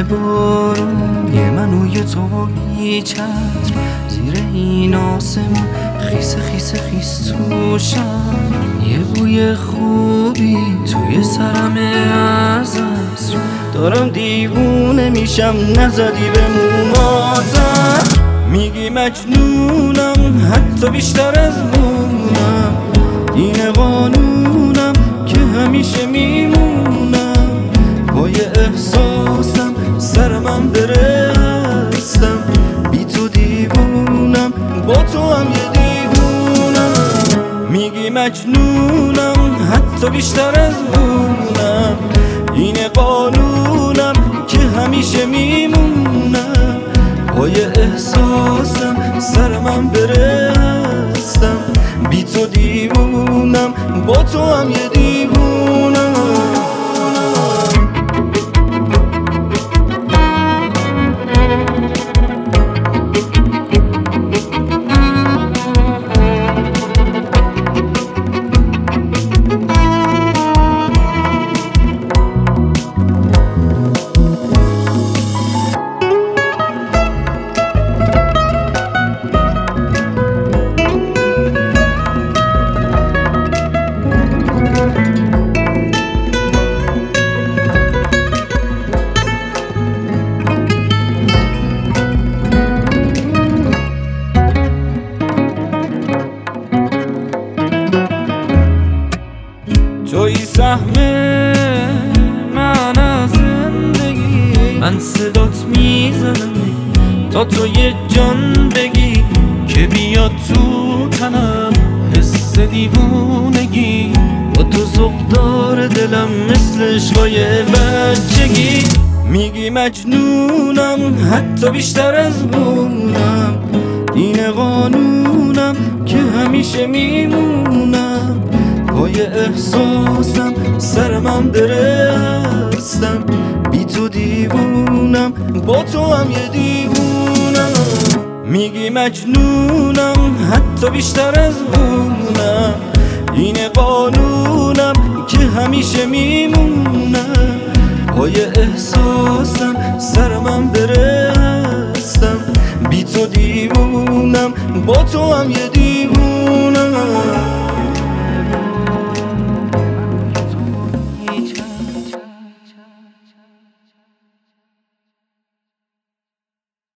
بارون یه من و یه تو و یه چتر زیر این آسمون خیس خیس خیس توشم یه بوی خوبی توی سرم از عصر دارم دیوونه میشم نزدی به موماتم میگی مجنونم حتی بیشتر از مونم این قانونم که همیشه میمونم پای احساسم سرمم بره هستم بی تو دیوونم با تو هم یه دیوونم میگی مجنونم حتی بیشتر از مونم این قانونم که همیشه میمونم پای احساسم سرمم بره هستم بی تو دیوونم با تو هم یه دیوونم توی سهم من از زندگی من صدات میزنم تا تو یه جان بگی که بیاد تو تنم حس دیوونگی با تو ذوق داره دلم مثل عشقای بچگی میگی مجنونم حتی بیشتر از مونم این قانونم که همیشه میمونم پای احساسم سرمم بره هستم بی تو دیوونم با تو هم یه دیوونم میگی مجنونم حتی بیشتر از مونم این قانونم که همیشه میمونم پای احساسم سرمم بره هستم بی تو دیوونم با تو هم یه